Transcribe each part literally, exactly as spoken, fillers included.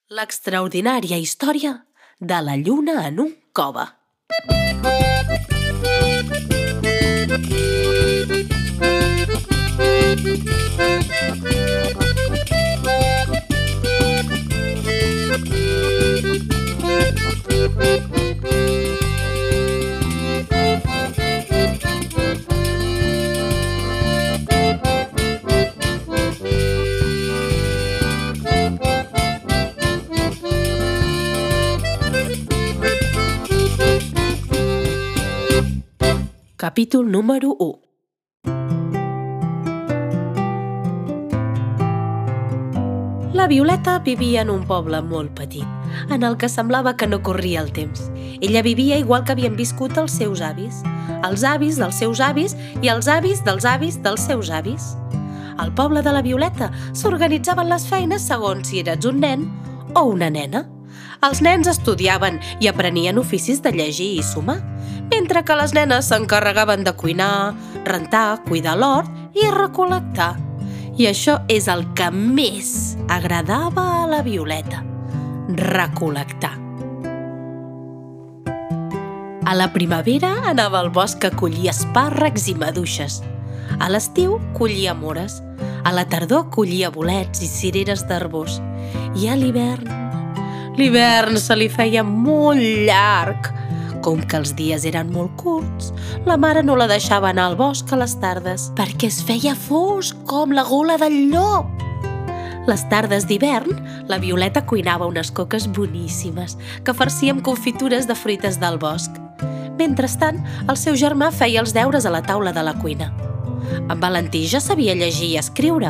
L'extraordinària història de la lluna en un cove. Capítol número u. La Violeta vivia en un poble molt petit, en el que semblava que no corria el temps. Ella vivia igual que havien viscut els seus avis, els avis dels seus avis i els avis dels avis dels seus avis. Al poble de la Violeta s'organitzaven les feines segons si eres un nen o una nena. Els nens estudiaven i aprenien oficis de llegir i sumar, mentre que les nenes s'encarregaven de cuinar, rentar, cuidar l'hort i recol·lectar. I això és el que més agradava a la Violeta, recol·lectar. A la primavera anava al bosc a collir espàrrecs i maduixes. A l'estiu collia mores. A la tardor collia bolets i cireres d'arbós. I a l'hivern... L'hivern se li feia molt llarg. Com que els dies eren molt curts, la mare no la deixava anar al bosc a les tardes perquè es feia fosc com la gola del llop. Les tardes d'hivern, la Violeta cuinava unes coques boníssimes que farcia amb confitures de fruites del bosc. Mentrestant, el seu germà feia els deures a la taula de la cuina. En Valentí ja sabia llegir i escriure.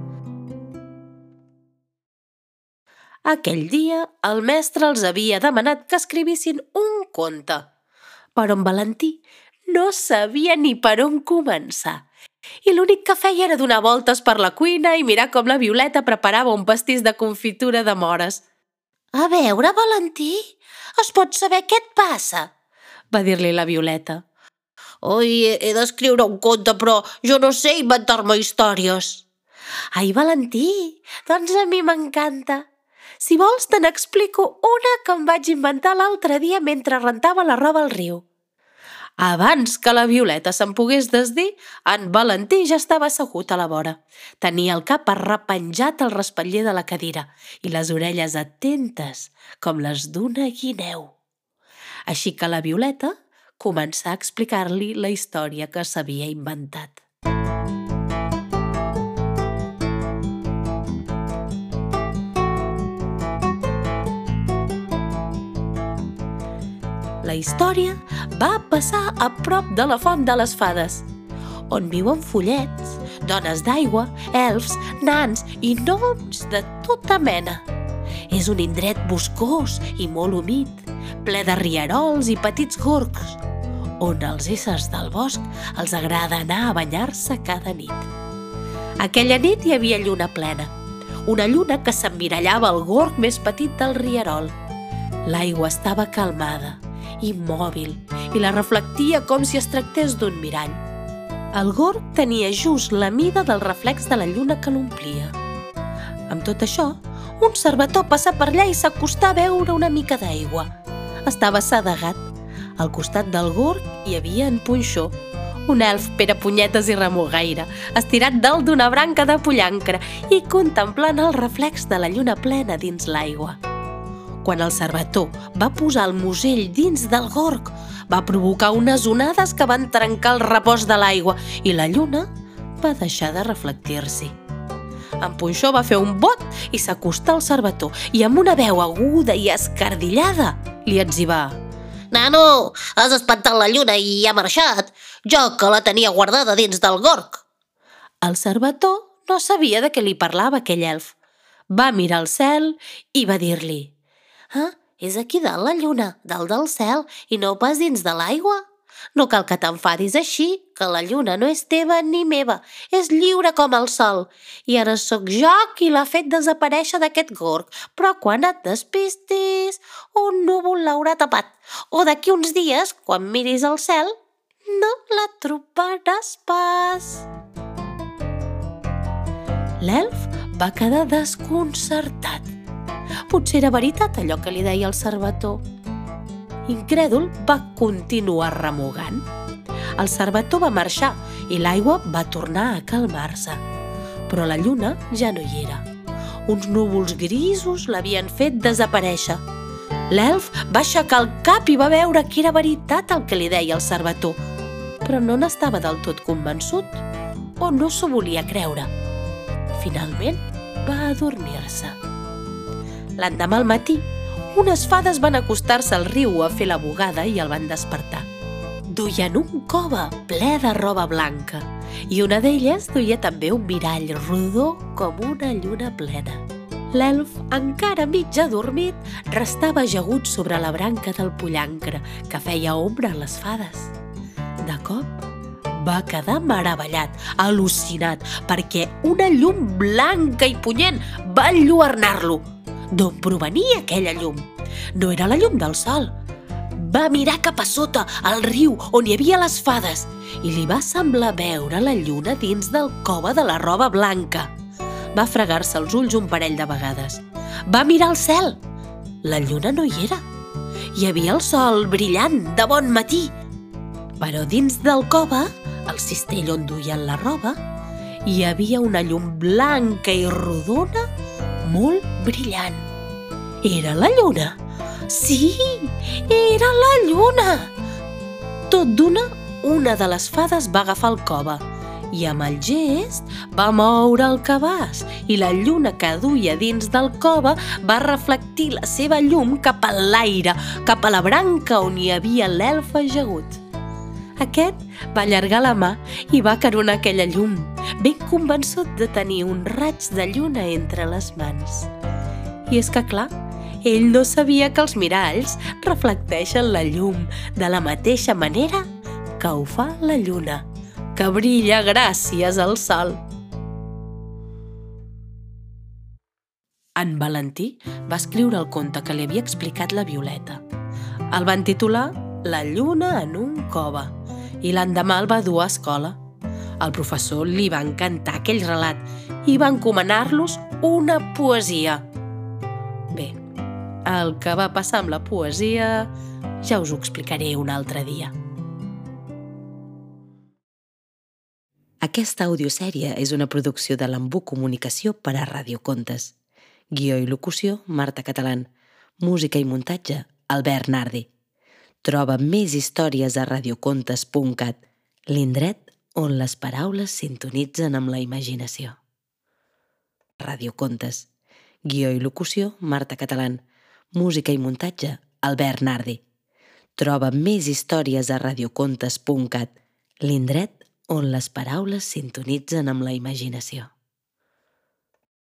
Aquell dia, el mestre els havia demanat que escrivissin un conte, però en Valentí no sabia ni per on començar. I l'únic que feia era donar voltes per la cuina i mirar com la Violeta preparava un pastís de confitura de mores. «A veure, Valentí, es pot saber què et passa?» va dir-li la Violeta. «Oi, he d'escriure un conte, però jo no sé inventar-me històries». «Ai, Valentí, doncs a mi m'encanta. Si vols, te n'explico una que em vaig inventar l'altre dia mentre rentava la roba al riu». Abans que la Violeta se'n pogués desdir, en Valentí ja estava assegut a la vora. Tenia el cap arrepenjat al respatller de la cadira i les orelles atentes, com les d'una guineu. Així que la Violeta començà a explicar-li la història que s'havia inventat. La història va passar a prop de la Font de les Fades, on viuen follets, dones d'aigua, elfs, nans i gnoms de tota mena. És un indret boscós i molt humit, ple de rierols i petits gorgs, on als éssers del bosc els agrada anar a banyar-se cada nit. Aquella nit hi havia lluna plena, una lluna que s'emmirallava al gorg més petit del rierol. L'aigua estava calmada, immòbil, i la reflectia com si es tractés d'un mirall. El gorg tenia just la mida del reflex de la lluna que l'omplia. Amb tot això, un cervató passà per allà i s'acostà a beure una mica d'aigua. Estava assedegat. Al costat del gorg hi havia en Punxó, un elf perepunyetes i remugaire, estirat dalt d'una branca de pollancre i contemplant el reflex de la lluna plena dins l'aigua. Quan el cervató va posar el musell dins del gorg, va provocar unes onades que van trencar el repòs de l'aigua i la lluna va deixar de reflectir-s'hi. En Punxó va fer un bot i s'acostà al cervató i amb una veu aguda i escardillada li etzibà: «Nano, has espantat la lluna i ha marxat, jo que la tenia guardada dins del gorg». El cervató no sabia de què li parlava aquell elf. Va mirar al cel i va dir-li: «Ah, és aquí dalt la lluna, dalt del cel, i no pas dins de l'aigua. No cal que t'enfadis així, que la lluna no és teva ni meva, és lliure com el sol. I ara sóc jo qui l'ha fet desaparèixer d'aquest gorg, però quan et despistis, un núvol l'haurà tapat. O d'aquí uns dies, quan miris al cel, no la trobaràs pas». L'elf va quedar desconcertat. potser era veritat allò que li deia el cervató. Incrèdul, va continuar remugant. El cervató va marxar i l'aigua va tornar a calmar-se. Però la lluna ja no hi era. Uns núvols grisos l'havien fet desaparèixer. L'elf va aixecar el cap i va veure que era veritat el que li deia el cervató, però no n'estava del tot convençut o no s'ho volia creure. Finalment va adormir-se. L'endemà al matí, unes fades van acostar-se al riu a fer la bugada i el van despertar. Duien un cove ple de roba blanca i una d'elles duia també un mirall rodó com una lluna plena. L'elf, encara mig adormit, restava ajagut sobre la branca del pollancre que feia ombra a les fades. De cop, va quedar meravellat, al·lucinat, perquè una llum blanca i punyent va enlluernar-lo. D'on provenia aquella llum? No era la llum del sol. Va mirar cap a sota, al riu, on hi havia les fades, i li va semblar veure la lluna dins del cove de la roba blanca. Va fregar-se els ulls un parell de vegades. Va mirar al cel. La lluna no hi era. Hi havia el sol brillant de bon matí. Però dins del cove, el cistell on duien la roba, hi havia una llum blanca i rodona molt brillant. Era la lluna. Sí, era la lluna! Tot d'una, una de les fades va agafar el cove i amb el gest va moure el cabàs i la lluna que duia dins del cove va reflectir la seva llum cap a l'aire, cap a la branca on hi havia l'elf ajagut. Aquest va allargar la mà i va caronar aquella llum, ben convençut de tenir un raig de lluna entre les mans. I és que, clar, ell no sabia que els miralls reflecteixen la llum de la mateixa manera que ho fa la lluna, que brilla gràcies al sol. En Valentí va escriure el conte que li havia explicat la Violeta. El van titular La lluna en un cove i l'endemà el va dur a escola. Al professor li va encantar aquell relat i va encomanar-los una poesia. Bé, el que va passar amb la poesia ja us ho explicaré un altre dia. Aquesta audiosèrie és una producció de l'Embú Comunicació per a Radiocontes. Guió i locució, Marta Catalán. Música i muntatge, Albert Nardi. Troba més històries a radiocontes punt cat, l'indret on les paraules sintonitzen amb la imaginació. Radiocontes. Guió i locució, Marta Catalán. Música i muntatge, Albert Nardi. Troba més històries a radiocontes punt cat, l'indret on les paraules sintonitzen amb la imaginació.